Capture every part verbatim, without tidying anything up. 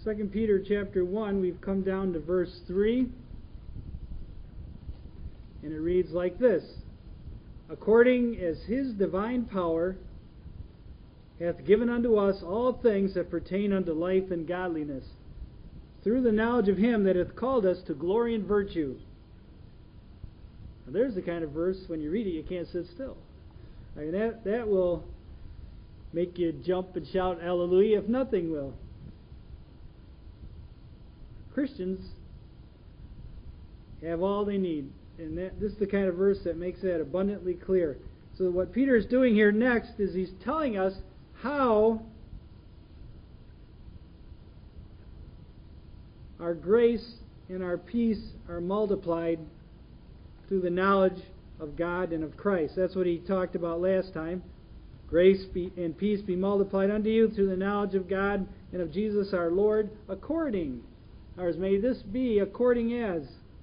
Second Peter chapter one, we've come down to verse three. And it reads like this: According as his divine power hath given unto us all things that pertain unto life and godliness, through the knowledge of him that hath called us to glory and virtue. Now there's the kind of verse, when you read it, you can't sit still. I mean, that, that will make you jump and shout hallelujah, if nothing will. Christians have all they need. And that, this is the kind of verse that makes that abundantly clear. So what Peter is doing here next is he's telling us how our grace and our peace are multiplied through the knowledge of God and of Christ. That's what he talked about last time. Grace be, and peace be multiplied unto you through the knowledge of God and of Jesus our Lord, according, or may this be according as.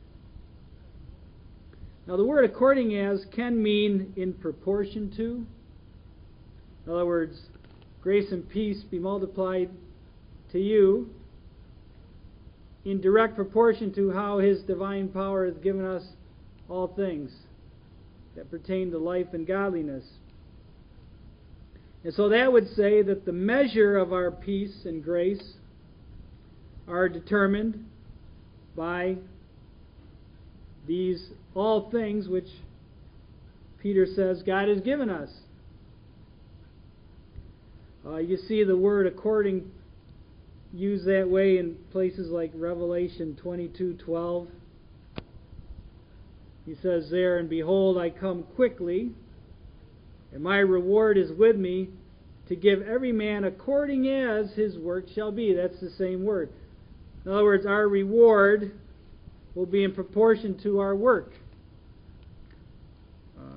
Now the word according as can mean in proportion to. In other words, grace and peace be multiplied to you in direct proportion to how his divine power has given us all things that pertain to life and godliness. And so that would say that the measure of our peace and grace are determined by these all things which Peter says God has given us. Uh, you see the word according used that way in places like Revelation twenty-two twelve. He says there, and behold, I come quickly, and my reward is with me, to give every man according as his work shall be. That's the same word. In other words, our reward will be in proportion to our work. Uh,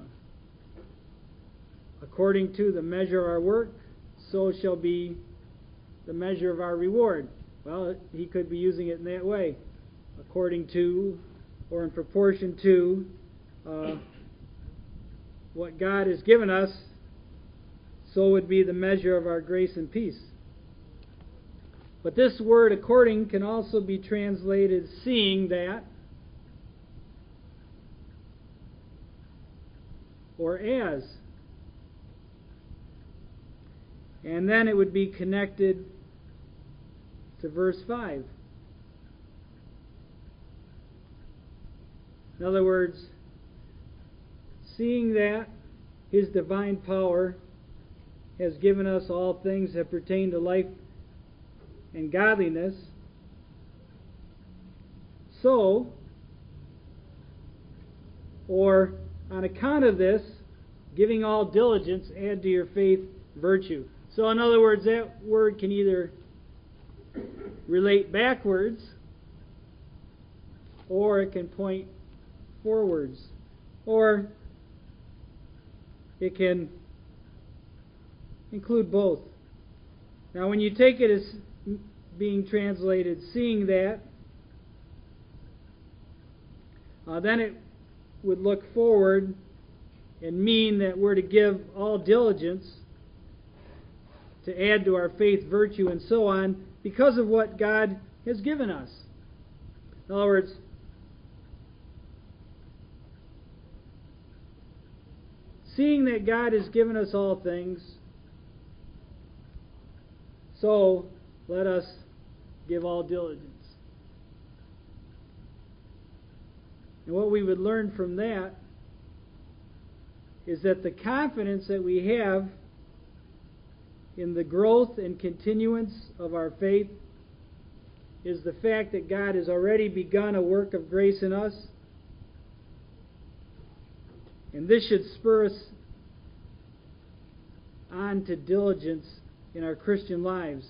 according to the measure of our work, so shall be the measure of our reward. Well, he could be using it in that way. According to, or in proportion to, uh, what God has given us, so would be the measure of our grace and peace. But this word according can also be translated seeing that, or as. And then it would be connected to verse five. In other words, seeing that his divine power has given us all things that pertain to life and godliness, so, or on account of this, giving all diligence, add to your faith virtue. So in other words, that word can either relate backwards, or it can point forwards, or it can include both. Now when you take it as being translated seeing that, uh, then it would look forward and mean that we're to give all diligence to add to our faith virtue and so on because of what God has given us. In other words, seeing that God has given us all things, so let us give all diligence. And what we would learn from that is that the confidence that we have in the growth and continuance of our faith is the fact that God has already begun a work of grace in us. And this should spur us on to diligence in our Christian lives.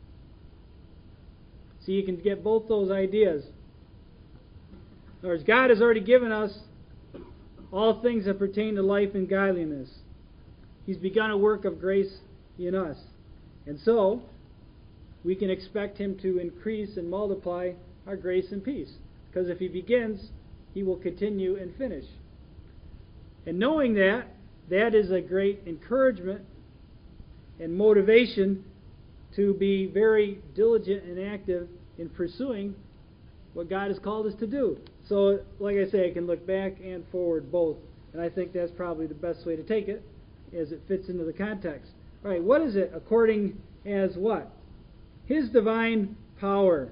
So you can get both those ideas. In other words, God has already given us all things that pertain to life and godliness. He's begun a work of grace in us. And so, we can expect Him to increase and multiply our grace and peace. Because if He begins, He will continue and finish. And knowing that, that is a great encouragement and motivation to be very diligent and active in pursuing what God has called us to do. So, like I say, I can look back and forward both. And I think that's probably the best way to take it, as it fits into the context. All right, what is it according as what? His divine power.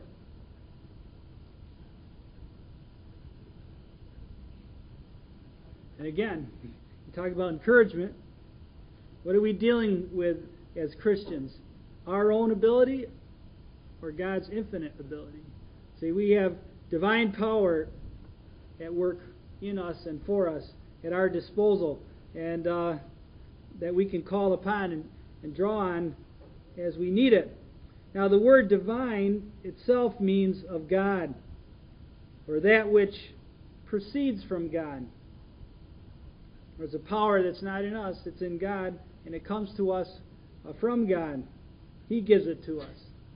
And again, you talk about encouragement. What are we dealing with as Christians? Our own ability or God's infinite ability? See, we have divine power at work in us and for us, at our disposal, and uh, that we can call upon and, and draw on as we need it. Now, the word divine itself means of God, or that which proceeds from God. There's a power that's not in us, it's in God, and it comes to us uh, from God. He gives it to us.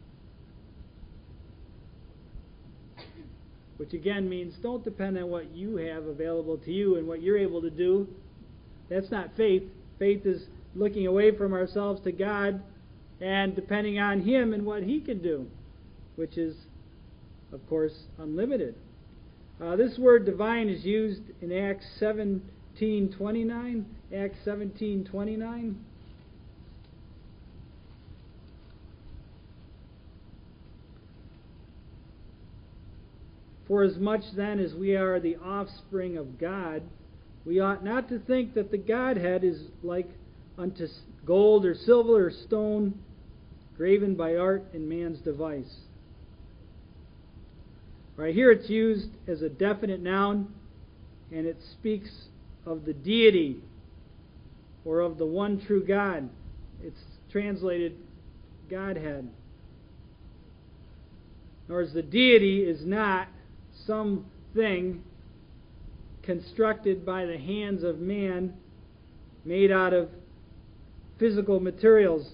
Which again means don't depend on what you have available to you and what you're able to do. That's not faith. Faith is looking away from ourselves to God and depending on Him and what He can do, which is, of course, unlimited. Uh, this word divine is used in Acts seventeen twenty-nine. Acts seventeen twenty-nine. For as much then as we are the offspring of God, we ought not to think that the Godhead is like unto gold or silver or stone, graven by art and man's device. Right here it's used as a definite noun, and it speaks of the deity or of the one true God. It's translated Godhead. Whereas the deity is not something constructed by the hands of man, made out of physical materials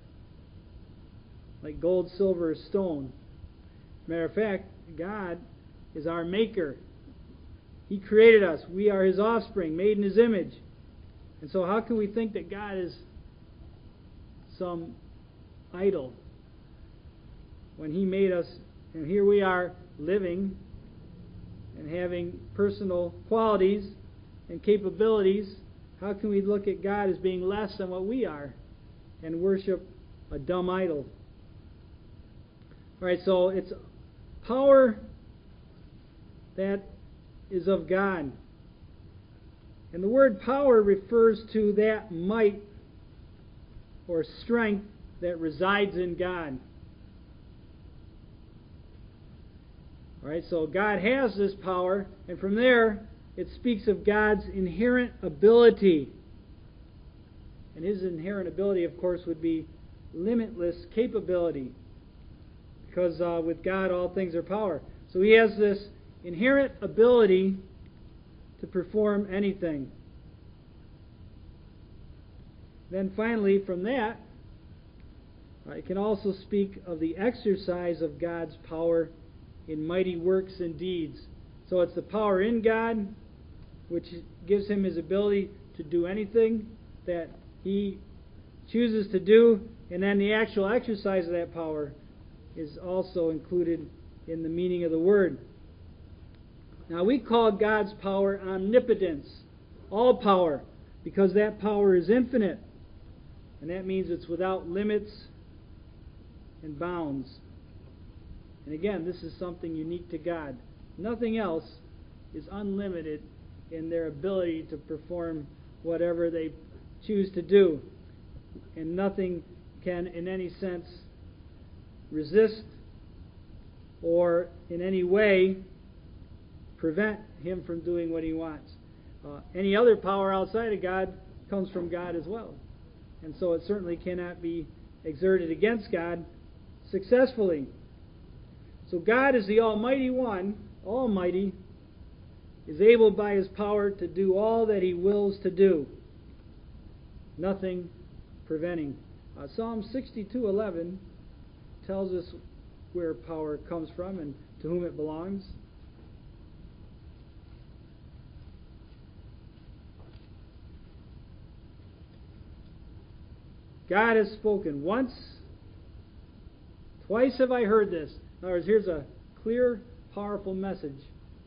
like gold, silver, or stone. Matter of fact, God is our maker. He created us. We are His offspring, made in His image. And so how can we think that God is some idol when He made us, and here we are living and having personal qualities and capabilities? How can we look at God as being less than what we are and worship a dumb idol? All right, so it's power that is of God. And the word power refers to that might or strength that resides in God. All right, so God has this power, and from there it speaks of God's inherent ability. And His inherent ability, of course, would be limitless capability, because uh, with God all things are power. So He has this inherent ability to perform anything. Then finally, from that, uh, it can also speak of the exercise of God's power in mighty works and deeds. So it's the power in God which gives Him His ability to do anything that He chooses to do, and then the actual exercise of that power is also included in the meaning of the word. Now we call God's power omnipotence, all power, because that power is infinite, and that means it's without limits and bounds. And again, this is something unique to God. Nothing else is unlimited in their ability to perform whatever they choose to do. And nothing can, in any sense, resist or in any way prevent Him from doing what He wants. Uh, any other power outside of God comes from God as well. And so it certainly cannot be exerted against God successfully. So God is the Almighty One, Almighty, is able by His power to do all that He wills to do. Nothing preventing. Uh, Psalm sixty-two eleven tells us where power comes from and to whom it belongs. God has spoken once, Twice have I heard this. In other words, here's a clear, powerful message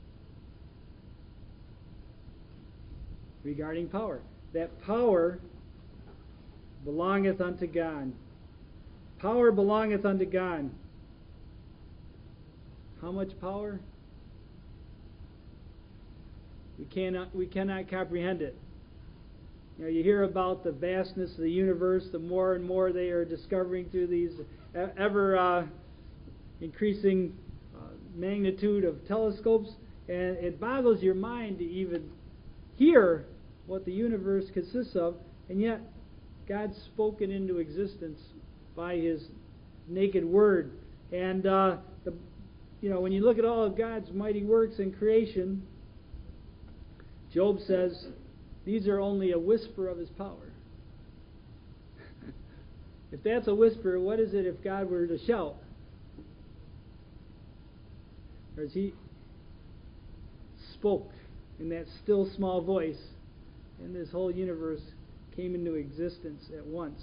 regarding power. That power belongeth unto God. Power belongeth unto God. How much power? We cannot we cannot comprehend it. You know, you hear about the vastness of the universe. The more and more they are discovering through these ever uh, increasing uh, magnitude of telescopes, and it boggles your mind to even hear what the universe consists of, and yet God spoke it into existence by His naked word. And uh, the, you know, when you look at all of God's mighty works in creation, Job says these are only a whisper of His power. If that's a whisper, what is it if God were to shout? Or as He spoke in that still small voice, and this whole universe came into existence at once.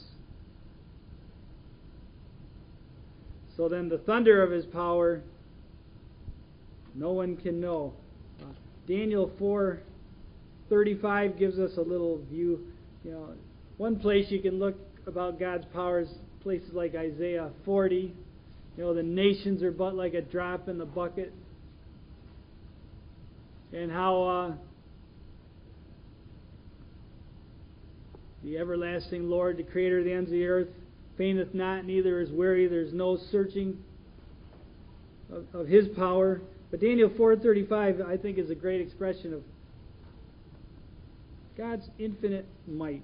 So then the thunder of His power, no one can know. Uh, Daniel four thirty-five gives us a little view. You know, one place you can look about God's powers, places like Isaiah forty. You know, the nations are but like a drop in the bucket. And how uh, the everlasting Lord, the Creator of the ends of the earth, fainteth not, neither is weary. There's no searching of, of His power. But Daniel four thirty-five, I think, is a great expression of God's infinite might.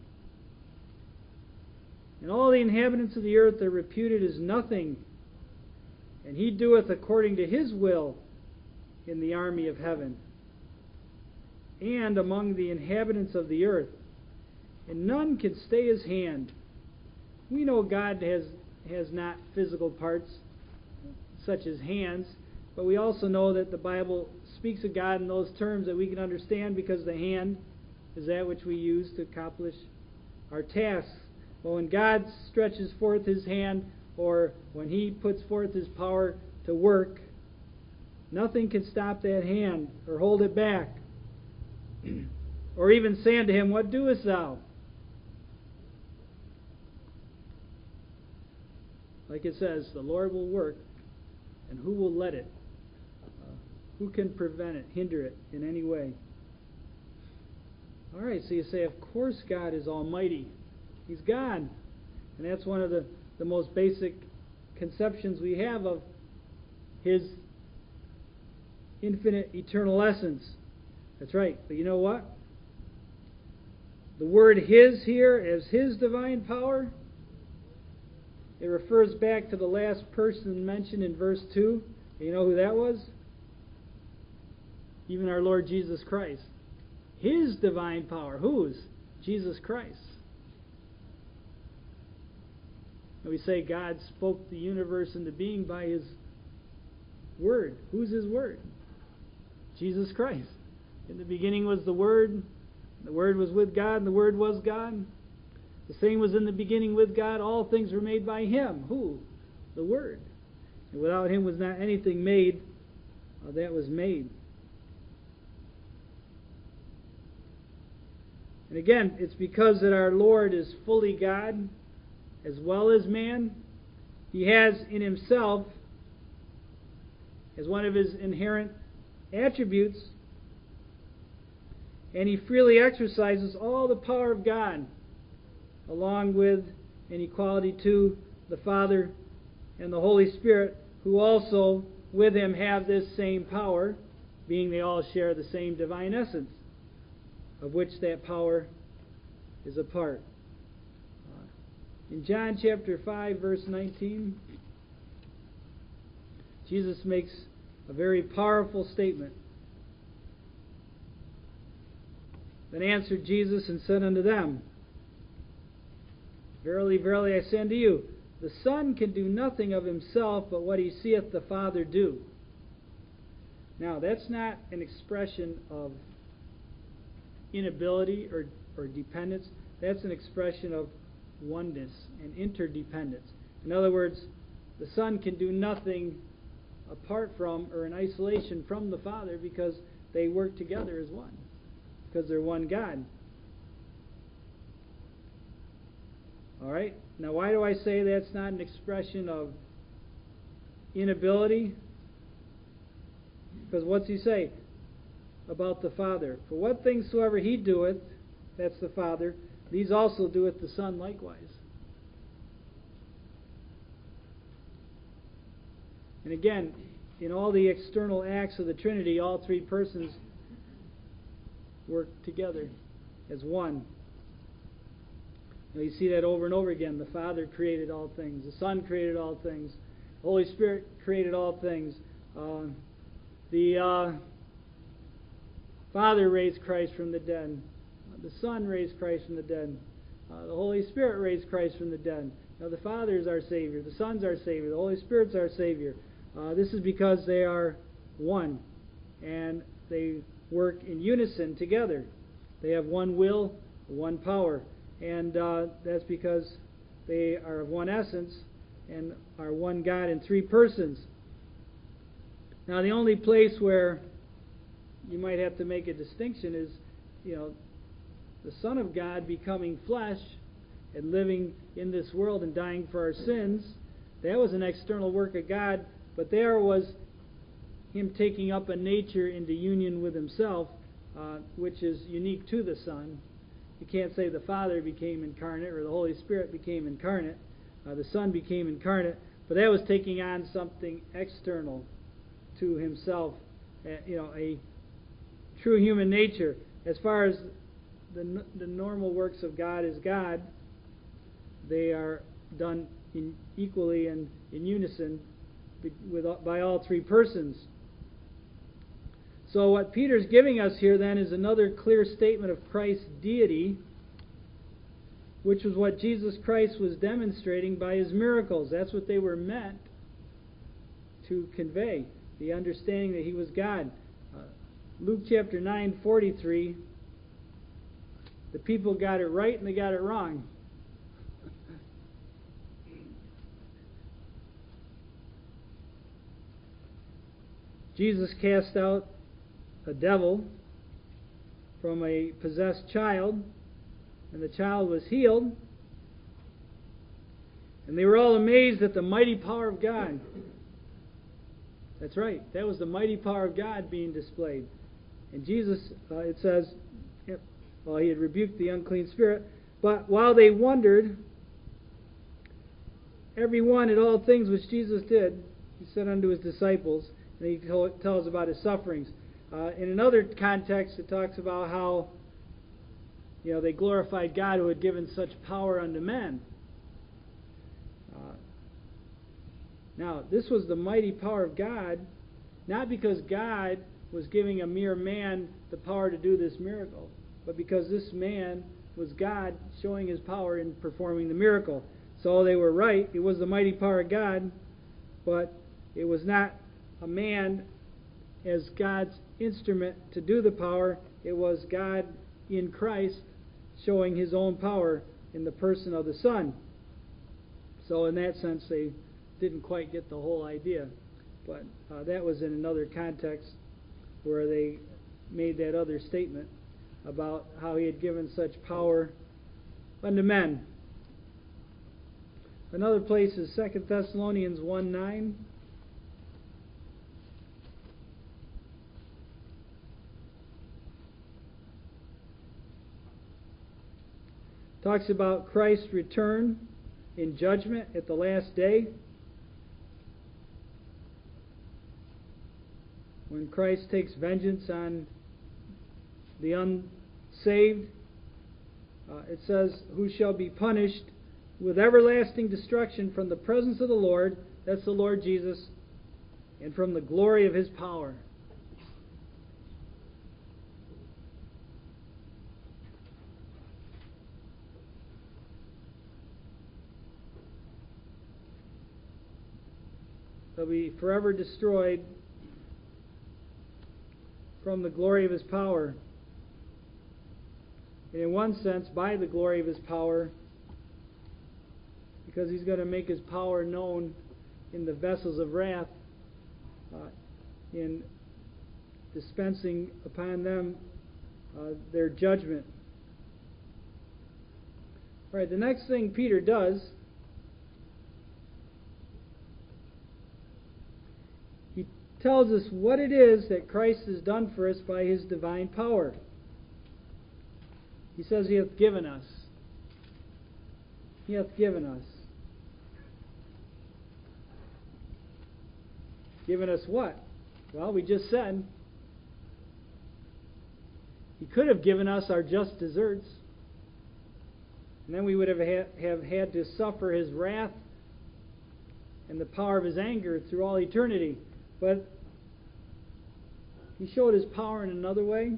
And all the inhabitants of the earth are reputed as nothing, and He doeth according to His will in the army of heaven, and among the inhabitants of the earth, and none can stay His hand. We know God has, has not physical parts such as hands, but we also know that the Bible speaks of God in those terms that we can understand, because the hand is that which we use to accomplish our tasks. But when God stretches forth His hand, or when He puts forth His power to work, nothing can stop that hand or hold it back. Or even say unto Him, what doest thou? Like it says, the Lord will work, and who will let it? Uh, who can prevent it, hinder it in any way? All right, so you say, of course God is almighty. He's God. And that's one of the, the most basic conceptions we have of His infinite eternal essence. That's right. But you know what? The word His here, as His divine power, it refers back to the last person mentioned in verse two. You know who that was? Even our Lord Jesus Christ. His divine power. Whose? Jesus Christ. And we say God spoke the universe into being by His Word. Who's His Word? Jesus Christ. In the beginning was the Word. The Word was with God, and the Word was God. The same was in the beginning with God. All things were made by Him. Who? The Word. And without Him was not anything made uh, that was made. And again, it's because that our Lord is fully God as well as man. He has in Himself, as one of His inherent attributes, and He freely exercises all the power of God, along with, in equality to, the Father and the Holy Spirit, who also with Him have this same power, being they all share the same divine essence, of which that power is a part. Uh, in John chapter five, verse nineteen, Jesus makes a very powerful statement. Then answered Jesus and said unto them, Verily, verily, I say unto you, the Son can do nothing of Himself but what He seeth the Father do. Now, that's not an expression of inability or, or dependence. That's an expression of oneness and interdependence. In other words, the Son can do nothing apart from or in isolation from the Father, because they work together as one, because they're one God. All right? Now, why do I say that's not an expression of inability? Because what's he say about the Father? For what things soever he doeth, that's the Father, these also doeth the Son likewise. And again, in all the external acts of the Trinity, all three persons work together as one. You know, you see that over and over again. The Father created all things. The Son created all things. The Holy Spirit created all things. Uh, the uh, Father raised Christ from the dead. The Son raised Christ from the dead. Uh, the Holy Spirit raised Christ from the dead. Now, the Father is our Savior. The Son's our Savior. The Holy Spirit's our Savior. Uh, this is because they are one, and they work in unison together. They have one will, one power, and uh, that's because they are of one essence and are one God in three persons. Now, the only place where you might have to make a distinction is, you know, the Son of God becoming flesh and living in this world and dying for our sins. That was an external work of God. But there was Him taking up a nature into union with Himself, uh, which is unique to the Son. You can't say the Father became incarnate or the Holy Spirit became incarnate. Uh, the Son became incarnate. But that was taking on something external to Himself, uh, you know, a true human nature. As far as the, the normal works of God as God, they are done in equally and in unison With, by all three persons. So what Peter's giving us here then is another clear statement of Christ's deity, which was what Jesus Christ was demonstrating by His miracles. That's what they were meant to convey, the understanding that He was God. Uh, Luke chapter nine forty-three, the people got it right and they got it wrong. Jesus cast out a devil from a possessed child, and the child was healed. And they were all amazed at the mighty power of God. That's right. That was the mighty power of God being displayed. And Jesus, uh, it says, well, He had rebuked the unclean spirit. But while they wondered, every one at all things which Jesus did, He said unto His disciples, and He tells about His sufferings. Uh, in another context, it talks about how, you know, they glorified God who had given such power unto men. Uh, now, this was the mighty power of God, not because God was giving a mere man the power to do this miracle, but because this man was God showing His power in performing the miracle. So they were right. It was the mighty power of God, but it was not a man as God's instrument to do the power. It was God in Christ showing His own power in the person of the Son. So in that sense, they didn't quite get the whole idea. But uh, that was in another context where they made that other statement about how He had given such power unto men. Another place is Second Thessalonians one nine. Talks about Christ's return in judgment at the last day, when Christ takes vengeance on the unsaved. Uh, it says, who shall be punished with everlasting destruction from the presence of the Lord, that's the Lord Jesus, and from the glory of His power. They'll be forever destroyed from the glory of His power. And in one sense, by the glory of His power, because He's going to make His power known in the vessels of wrath, uh, in dispensing upon them uh, their judgment. All right, the next thing Peter does, he tells us what it is that Christ has done for us by His divine power. He says He hath given us. He hath given us. Given us what? Well, we just said He could have given us our just deserts, and then we would have had, have had to suffer His wrath and the power of His anger through all eternity. But He showed His power in another way.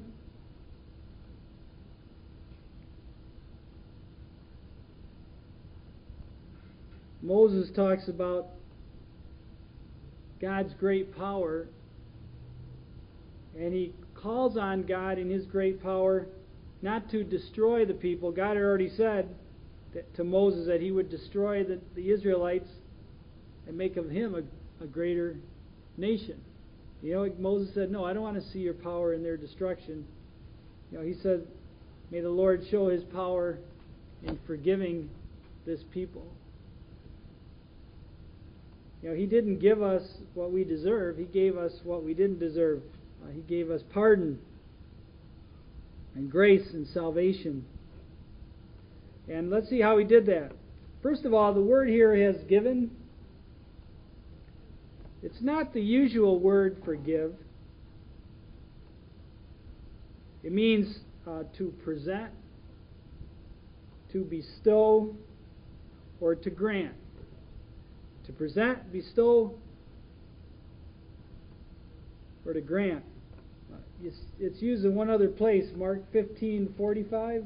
Moses talks about God's great power, and he calls on God in His great power not to destroy the people. God had already said that, to Moses that He would destroy the, the Israelites and make of him a, a greater nation. You know, Moses said, no, I don't want to see your power in their destruction. You know, he said, may the Lord show His power in forgiving this people. You know, He didn't give us what we deserve. He gave us what we didn't deserve. Uh, he gave us pardon and grace and salvation. And let's see how He did that. First of all, the word here has given. It's not the usual word for give. It means uh, to present, to bestow, or to grant. To present, bestow, or to grant. It's, it's used in one other place, Mark fifteen forty-five.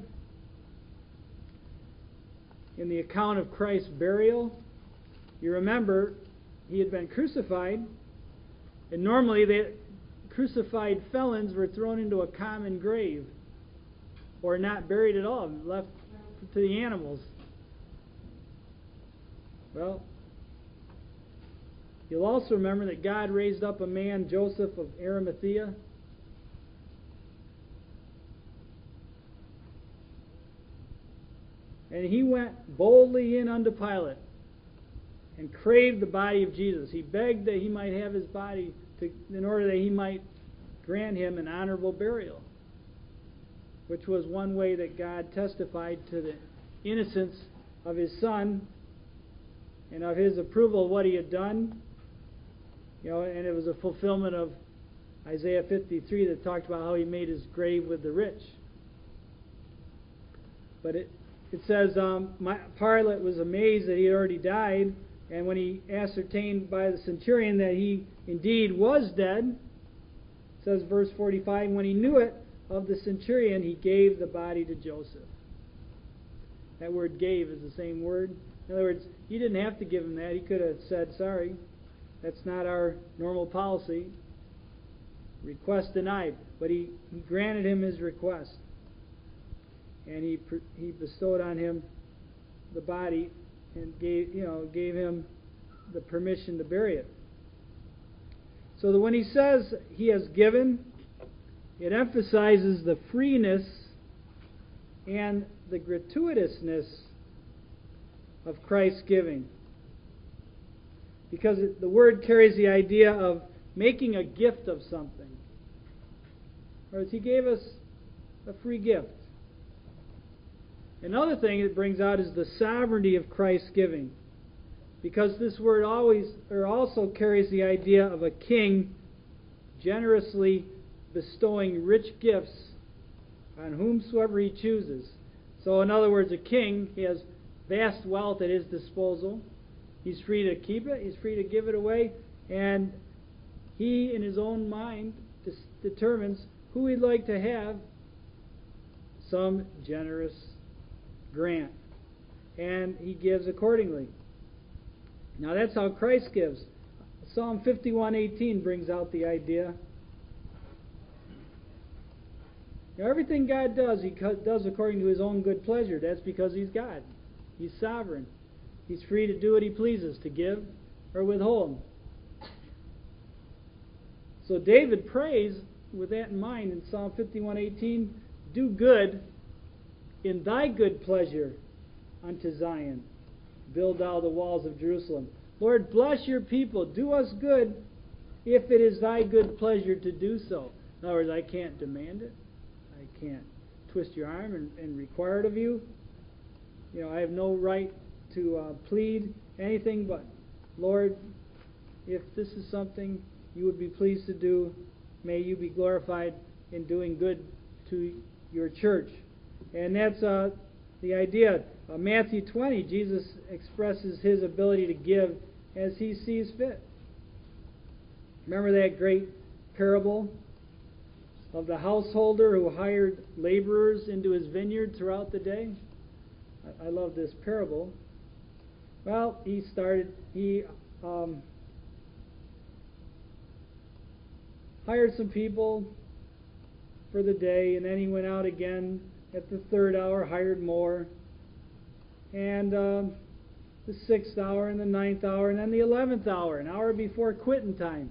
In the account of Christ's burial, you remember He had been crucified, and normally the crucified felons were thrown into a common grave, or not buried at all, left to the animals. Well, you'll also remember that God raised up a man, Joseph of Arimathea. And he went boldly in unto Pilate and craved the body of Jesus. He begged that he might have His body to, in order that He might grant him an honorable burial, which was one way that God testified to the innocence of His Son and of His approval of what He had done. You know, and it was a fulfillment of Isaiah fifty-three that talked about how He made His grave with the rich. But it it says um, my, Pilate was amazed that he had already died, and when he ascertained by the centurion that he indeed was dead, it says verse forty-five, when he knew it of the centurion, he gave the body to Joseph. That word gave is the same word. In other words, he didn't have to give him that. He could have said, sorry, that's not our normal policy. Request denied. But he, he granted him his request. And he he bestowed on him the body and gave you know gave him the permission to bury it. So that when he says He has given, it emphasizes the freeness and the gratuitousness of Christ's giving. Because it, the word carries the idea of making a gift of something. Whereas He gave us a free gift. Another thing it brings out is the sovereignty of Christ's giving. Because this word always or also carries the idea of a king generously bestowing rich gifts on whomsoever he chooses. So in other words, a king, he has vast wealth at his disposal. He's free to keep it, he's free to give it away, and he in his own mind dis- determines who he'd like to have some generous grant, and he gives accordingly. Now that's how Christ gives. Psalm fifty-one eighteen brings out the idea. Now, everything God does, He does according to His own good pleasure. That's because He's God. He's sovereign. He's free to do what He pleases, to give or withhold. So David prays with that in mind in Psalm fifty-one eighteen, do good in thy good pleasure unto Zion. Build thou the walls of Jerusalem. Lord, bless your people. Do us good if it is thy good pleasure to do so. In other words, I can't demand it. I can't twist your arm and, and require it of you. You know, I have no right to uh, plead anything but, Lord, if this is something you would be pleased to do, may you be glorified in doing good to your church. And that's uh, the idea. Uh, Matthew twenty, Jesus expresses his ability to give as he sees fit. Remember that great parable of the householder who hired laborers into his vineyard throughout the day? I, I love this parable. Well, he started, he um, hired some people for the day, and then he went out again at the third hour, hired more, and um, the sixth hour, and the ninth hour, and then the eleventh hour, an hour before quitting time.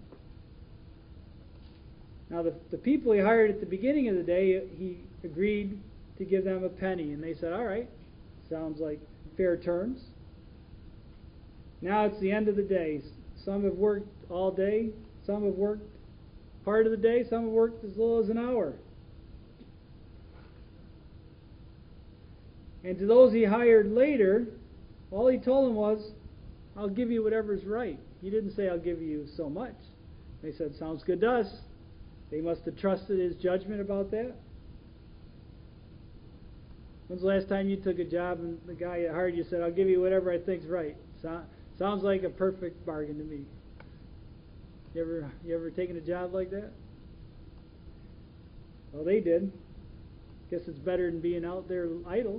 Now, the, the people he hired at the beginning of the day, he agreed to give them a penny, and they said, all right, sounds like fair terms. Now it's the end of the day. Some have worked all day, some have worked part of the day, some have worked as little as an hour. And to those he hired later, all he told them was, I'll give you whatever's right. He didn't say, I'll give you so much. They said, sounds good to us. They must have trusted his judgment about that. When's the last time you took a job and the guy that hired you said, I'll give you whatever I think's right? So, sounds like a perfect bargain to me. You ever, you ever taken a job like that? Well, they did. Guess it's better than being out there idle.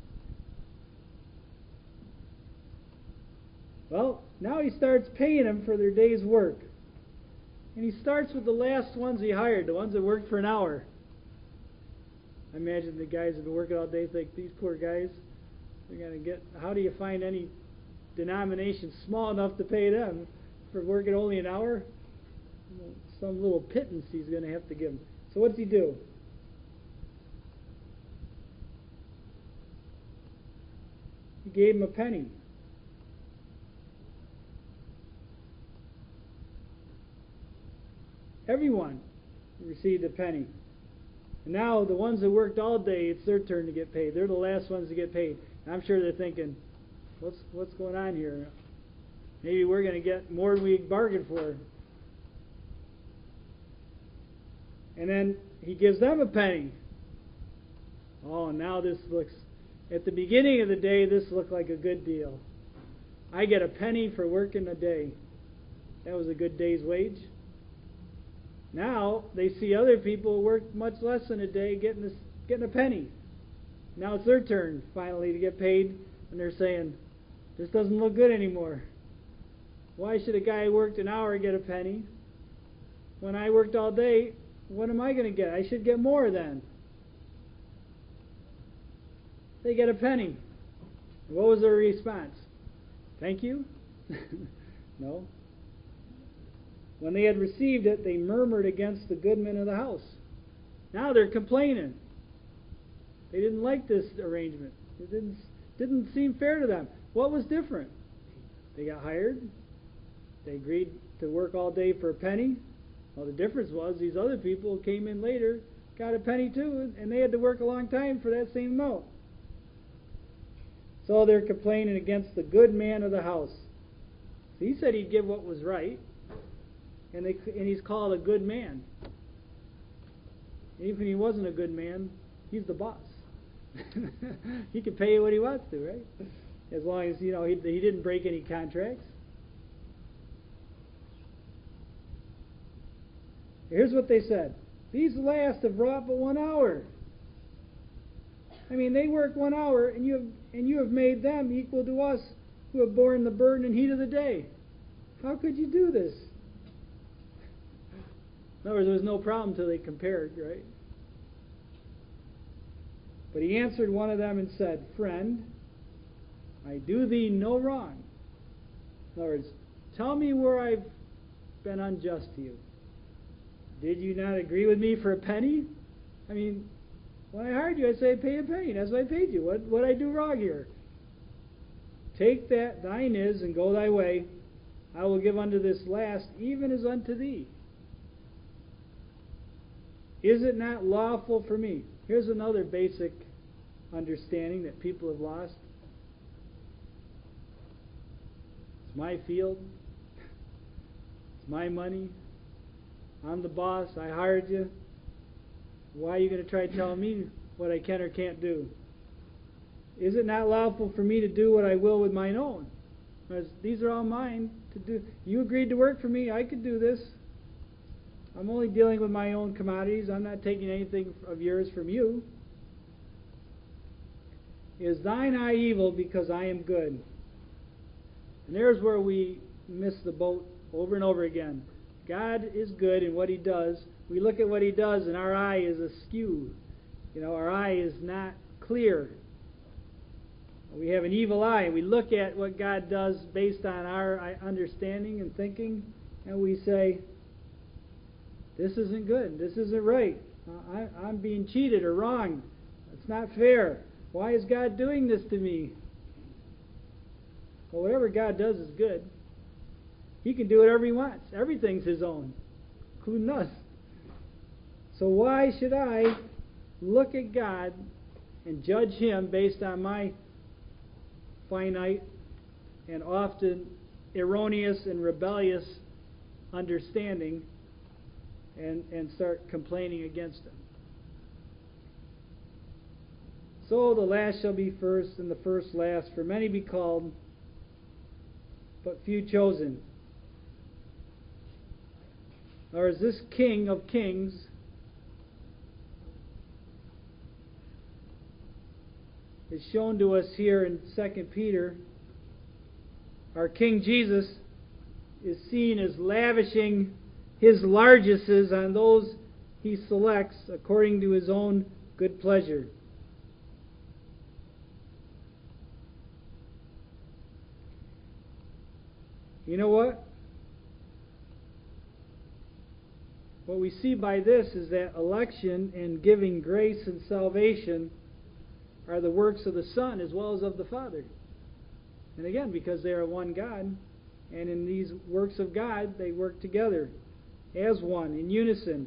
Well, now he starts paying them for their day's work. And he starts with the last ones he hired, the ones that worked for an hour. I imagine the guys that have been working all day think, these poor guys, they're going to get, how do you find any denomination small enough to pay them for working only an hour? Well, some little pittance he's going to have to give them. So what's he do? He gave him a penny. Everyone received a penny. And now the ones that worked all day, it's their turn to get paid. They're the last ones to get paid. And I'm sure they're thinking, what's what's going on here? Maybe we're going to get more than we bargained for. And then he gives them a penny. Oh, now this looks, at the beginning of the day, this looked like a good deal. I get a penny for working a day. That was a good day's wage. Now they see other people who work much less than a day getting this, getting a penny. Now it's their turn finally to get paid, and they're saying, this doesn't look good anymore. Why should a guy who worked an hour get a penny? When I worked all day, what am I going to get? I should get more then. They get a penny. What was their response? Thank you? No. When they had received it, they murmured against the goodman of the house. Now they're complaining. They didn't like this arrangement. It didn't, didn't seem fair to them. What was different? They got hired. They agreed to work all day for a penny. Well, the difference was these other people who came in later got a penny too, and they had to work a long time for that same amount. So they're complaining against the good man of the house. So he said he'd give what was right. And, they, and he's called a good man. Even if he wasn't a good man, he's the boss. He can pay you what he wants to, right? As long as, you know, he, he didn't break any contracts. Here's what they said. These last have wrought but one hour. I mean, they work one hour, and you have, and you have made them equal to us who have borne the burden and heat of the day. How could you do this? In other words, there was no problem until they compared, right? But he answered one of them and said, Friend, I do thee no wrong. In other words, Tell me where I've been unjust to you. Did you not agree with me for a penny? I mean, when I hired you, I said pay a penny. That's what I paid you. What what I do wrong here? Take that thine is, and go thy way. I will give unto this last, even as unto thee. Is it not lawful for me? Here's another basic understanding that people have lost. It's my field. It's my money. I'm the boss. I hired you. Why are you going to try telling me what I can or can't do? Is it not lawful for me to do what I will with mine own? Because these are all mine to do. You agreed to work for me. I could do this. I'm only dealing with my own commodities. I'm not taking anything of yours from you. Is thine eye evil because I am good? And there's where we miss the boat over and over again. God is good in what He does. We look at what He does and our eye is askew. You know, our eye is not clear. We have an evil eye. We look at what God does based on our understanding and thinking, and we say, this isn't good. This isn't right. Uh, I, I'm being cheated or wronged. It's not fair. Why is God doing this to me? Well, whatever God does is good. He can do whatever He wants. Everything's His own, including us. So why should I look at God and judge Him based on my finite and often erroneous and rebellious understanding and, and start complaining against Him? So the last shall be first, and the first last. For many be called, but few chosen. Or is this King of Kings is shown to us here in Second Peter. Our King Jesus is seen as lavishing His largesses on those He selects according to His own good pleasure. You know what? What we see by this is that election and giving grace and salvation are the works of the Son as well as of the Father. And again, because they are one God, and in these works of God, they work together as one, in unison.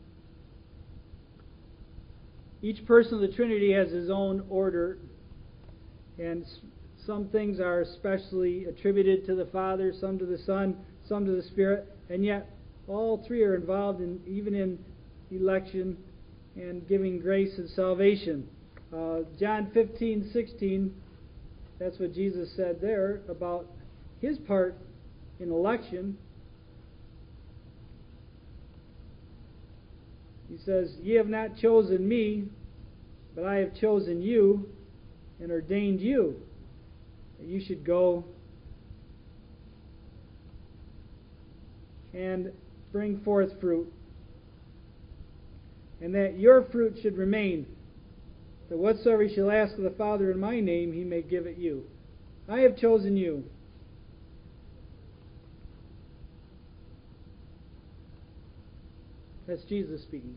Each person of the Trinity has his own order, and some things are especially attributed to the Father, some to the Son, some to the Spirit, and yet all three are involved in even in election and giving grace and salvation. Uh, John fifteen sixteen, that's what Jesus said there about His part in election. He says, Ye have not chosen me, but I have chosen you and ordained you, that you should go and bring forth fruit, and that your fruit should remain, that whatsoever you shall ask of the Father in my name, He may give it you. I have chosen you. That's Jesus speaking.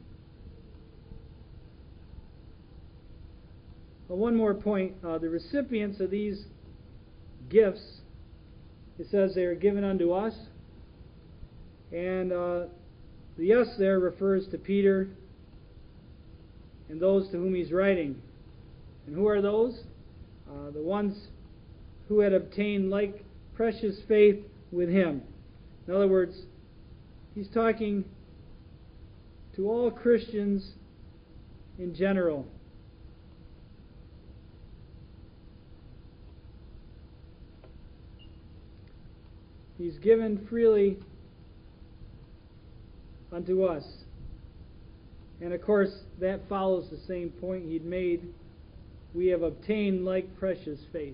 Well, one more point. Uh, the recipients of these gifts, it says they are given unto us. And uh, the us there refers to Peter and those to whom he's writing. And who are those? Uh, the ones who had obtained like precious faith with him. In other words, he's talking to all Christians in general. He's given freely unto us. And of course, that follows the same point he'd made. We have obtained like precious faith.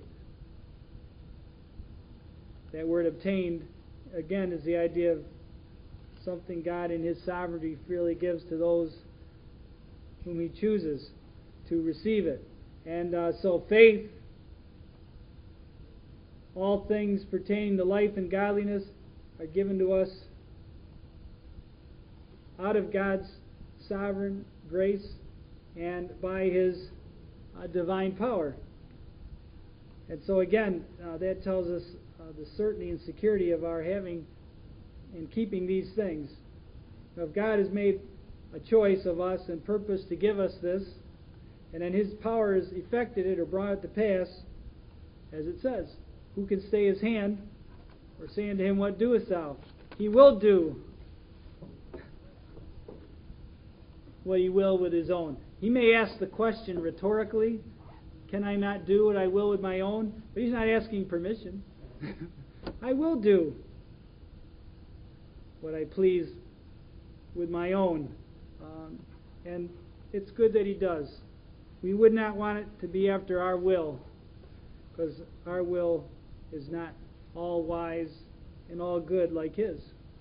That word obtained, again, is the idea of something God in His sovereignty freely gives to those whom He chooses to receive it. And uh, so faith, all things pertaining to life and godliness, are given to us out of God's sovereign grace and by His uh, divine power. And so again, uh, that tells us uh, the certainty and security of our having and keeping these things. Now, if God has made a choice of us and purpose to give us this, and then His power has effected it or brought it to pass, as it says, who can stay His hand or say unto Him, what doest thou? He will do what He will with His own. He may ask the question rhetorically, can I not do what I will with my own? But He's not asking permission. I will do what I please with my own. Um, and it's good that He does. We would not want it to be after our will, because our will is not all wise and all good like His.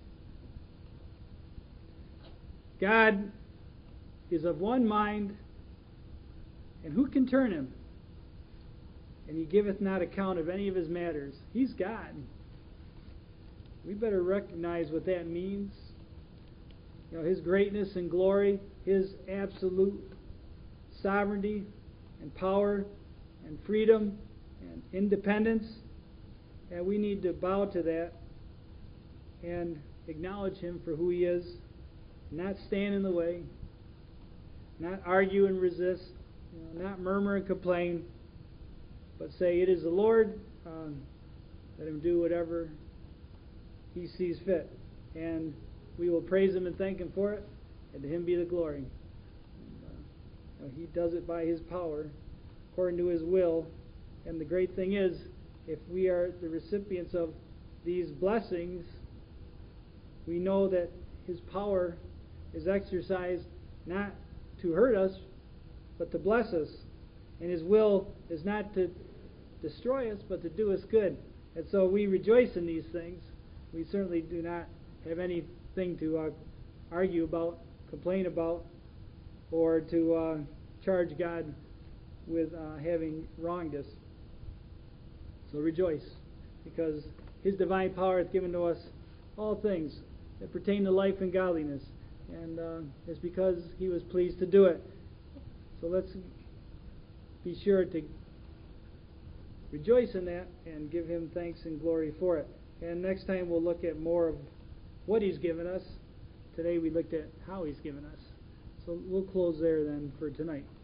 God is of one mind, and who can turn Him? And He giveth not account of any of His matters. He's God. We better recognize what that means. You know, His greatness and glory, His absolute sovereignty and power and freedom and independence. And we need to bow to that and acknowledge Him for who He is, not stand in the way, not argue and resist, you know, not murmur and complain, but say, it is the Lord, um, let Him do whatever He sees fit. And we will praise Him and thank Him for it, and to Him be the glory. And, uh, you know, He does it by His power, according to His will. And the great thing is, if we are the recipients of these blessings, we know that His power is exercised not to hurt us, but to bless us. And His will is not to destroy us, but to do us good. And so we rejoice in these things. We certainly do not have anything to uh, argue about, complain about, or to uh, charge God with uh, having wronged us. So rejoice, because His divine power hath given to us all things that pertain to life and godliness. And uh, it's because He was pleased to do it. So let's be sure to rejoice in that and give Him thanks and glory for it. And next time we'll look at more of what He's given us. Today we looked at how He's given us. So we'll close there then for tonight.